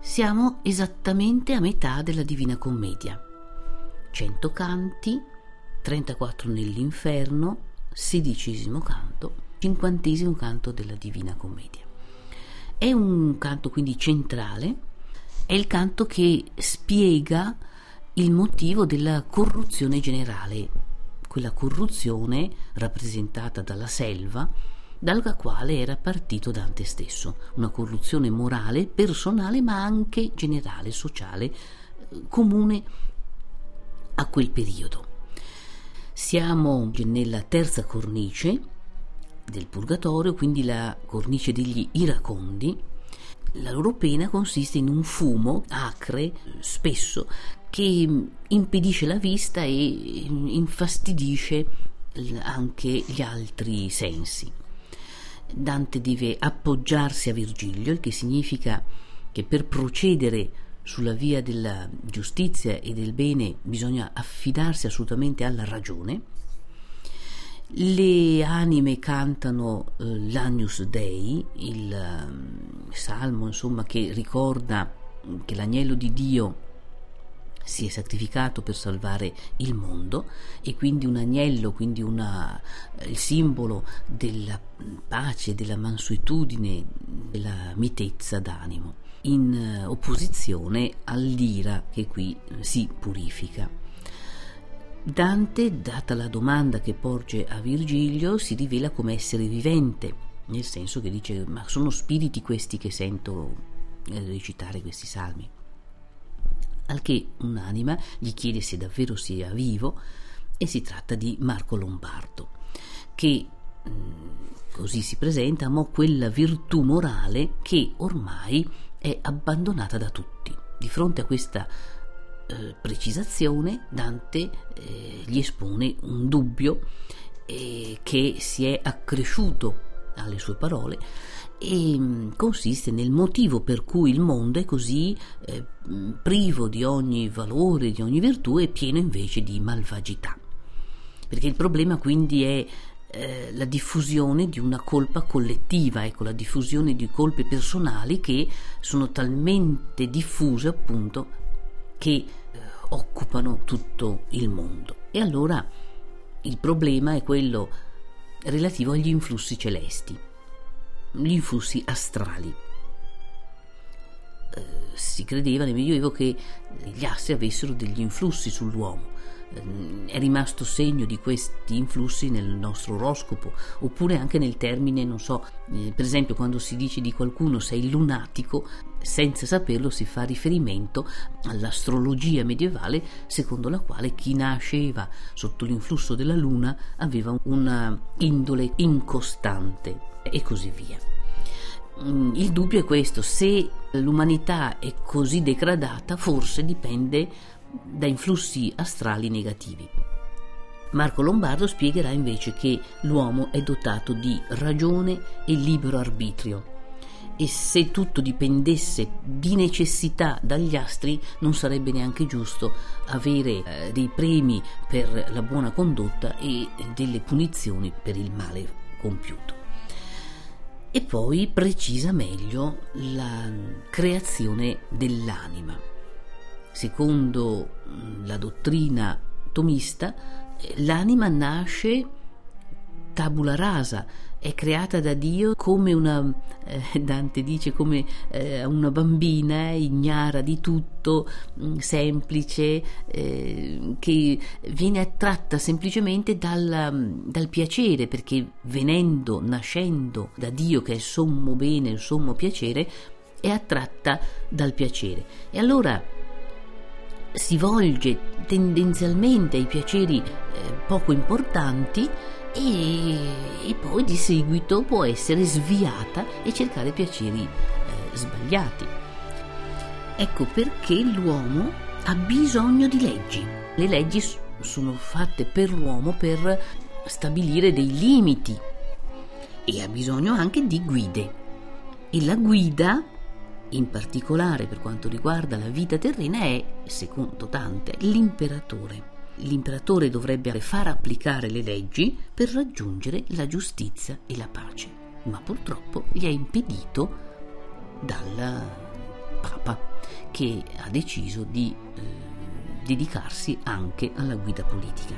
Siamo esattamente a metà della Divina Commedia. 100 canti, 34 nell'inferno, 16° canto, 50° canto della Divina Commedia. È un canto quindi centrale, è il canto che spiega il motivo della corruzione generale, quella corruzione rappresentata dalla selva, dalla quale era partito Dante stesso, una corruzione morale, personale, ma anche generale, sociale, comune a quel periodo. Siamo nella terza cornice del Purgatorio, quindi la cornice degli iracondi. La loro pena consiste in un fumo acre, spesso, che impedisce la vista e infastidisce anche gli altri sensi. Dante deve appoggiarsi a Virgilio, il che significa che per procedere sulla via della giustizia e del bene bisogna affidarsi assolutamente alla ragione. Le anime cantano l'Agnus Dei, il salmo insomma che ricorda che l'agnello di Dio si è sacrificato per salvare il mondo, e quindi un agnello, quindi il simbolo della pace, della mansuetudine, della mitezza d'animo, in opposizione all'ira che qui si purifica. Dante, data la domanda che porge a Virgilio, si rivela come essere vivente, nel senso che dice: ma sono spiriti questi che sento recitare questi salmi? Al che un'anima gli chiede se davvero sia vivo, e si tratta di Marco Lombardo, che così si presenta, ma quella virtù morale che ormai è abbandonata da tutti. Di fronte a questa precisazione, Dante gli espone un dubbio che si è accresciuto alle sue parole, e consiste nel motivo per cui il mondo è così privo di ogni valore, di ogni virtù, e pieno invece di malvagità. Perché il problema quindi è la diffusione di una colpa collettiva, ecco, la diffusione di colpe personali che sono talmente diffuse, appunto, che occupano tutto il mondo. E allora il problema è quello relativo agli influssi celesti, gli influssi astrali. Si credeva nel Medioevo che gli astri avessero degli influssi sull'uomo. È rimasto segno di questi influssi nel nostro oroscopo, oppure anche nel termine, non so, per esempio quando si dice di qualcuno sei lunatico, senza saperlo si fa riferimento all'astrologia medievale, secondo la quale chi nasceva sotto l'influsso della luna aveva una indole incostante, e così via. Il dubbio è questo: se l'umanità è così degradata, forse dipende da influssi astrali negativi. Marco Lombardo spiegherà invece che l'uomo è dotato di ragione e libero arbitrio, e se tutto dipendesse di necessità dagli astri, non sarebbe neanche giusto avere dei premi per la buona condotta e delle punizioni per il male compiuto. E poi precisa meglio la creazione dell'anima. Secondo la dottrina tomista, l'anima nasce tabula rasa, è creata da Dio come una, Dante dice, come una bambina ignara di tutto, semplice, che viene attratta semplicemente dal piacere, perché nascendo da Dio, che è il sommo bene, il sommo piacere, è attratta dal piacere. E allora si volge tendenzialmente ai piaceri poco importanti, e poi di seguito può essere sviata e cercare piaceri sbagliati. Ecco perché l'uomo ha bisogno di leggi. Le leggi sono fatte per l'uomo per stabilire dei limiti, e ha bisogno anche di guide. E la guida, in particolare per quanto riguarda la vita terrena, è, secondo Dante, l'imperatore. L'imperatore dovrebbe far applicare le leggi per raggiungere la giustizia e la pace, ma purtroppo gli è impedito dal Papa. che ha deciso di dedicarsi anche alla guida politica.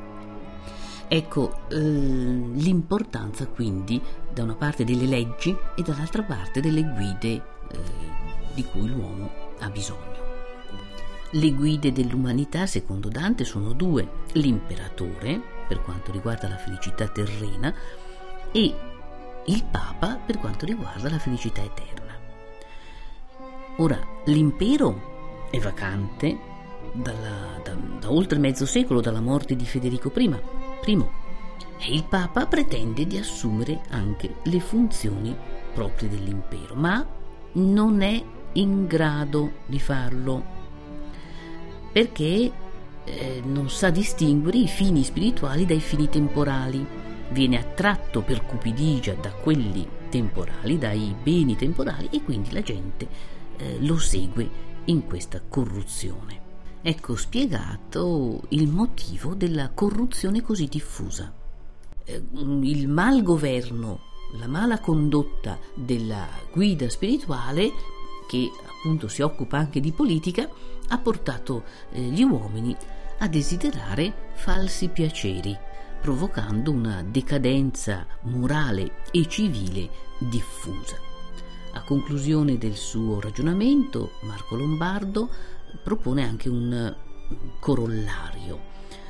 Ecco l'importanza quindi da una parte delle leggi e dall'altra parte delle guide di cui l'uomo ha bisogno. Le guide dell'umanità, secondo Dante, sono due: l'imperatore, per quanto riguarda la felicità terrena, e il Papa, per quanto riguarda la felicità eterna. Ora, l'impero è vacante da oltre mezzo secolo, dalla morte di Federico I, e il Papa pretende di assumere anche le funzioni proprie dell'impero, ma non è in grado di farlo, perché non sa distinguere i fini spirituali dai fini temporali. Viene attratto per cupidigia da quelli temporali, dai beni temporali, e quindi la gente lo segue in questa corruzione. Ecco spiegato il motivo della corruzione così diffusa. Il malgoverno, la mala condotta della guida spirituale, che appunto si occupa anche di politica, ha portato gli uomini a desiderare falsi piaceri, provocando una decadenza morale e civile diffusa. A conclusione del suo ragionamento, Marco Lombardo propone anche un corollario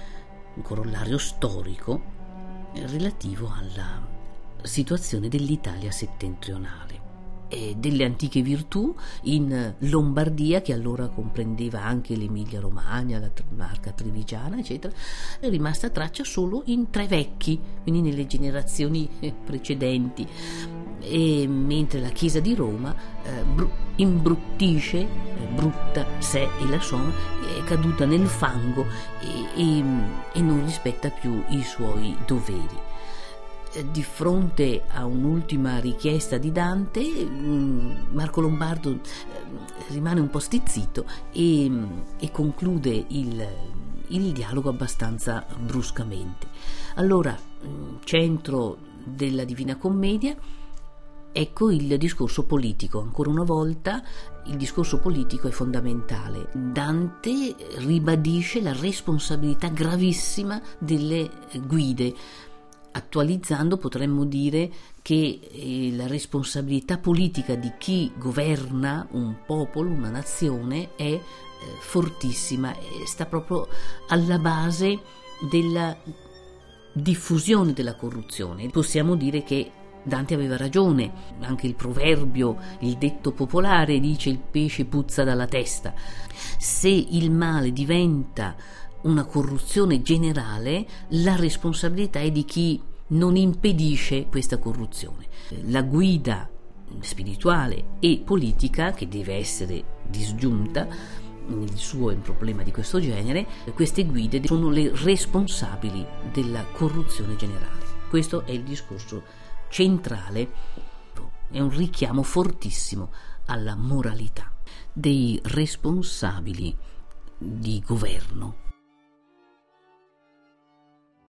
storico relativo alla situazione dell'Italia settentrionale e delle antiche virtù in Lombardia, che allora comprendeva anche l'Emilia Romagna, la Marca Trevigiana, eccetera. È rimasta traccia solo in tre vecchi, quindi nelle generazioni precedenti, e mentre la Chiesa di Roma imbruttisce, brutta sé e la son, è caduta nel fango e non rispetta più i suoi doveri. Di fronte a un'ultima richiesta di Dante, Marco Lombardo rimane un po' stizzito e conclude il dialogo abbastanza bruscamente. Allora, centro della Divina Commedia, ecco il discorso politico. Ancora una volta il discorso politico è fondamentale. Dante ribadisce la responsabilità gravissima delle guide. Attualizzando, potremmo dire che la responsabilità politica di chi governa un popolo, una nazione, è fortissima e sta proprio alla base della diffusione della corruzione. Possiamo dire che Dante aveva ragione, anche il proverbio, il detto popolare dice: il pesce puzza dalla testa. Se il male diventa una corruzione generale, la responsabilità è di chi non impedisce questa corruzione. La guida spirituale e politica, che deve essere disgiunta, il suo è un problema di questo genere, queste guide sono le responsabili della corruzione generale. Questo è il discorso centrale, è un richiamo fortissimo alla moralità dei responsabili di governo.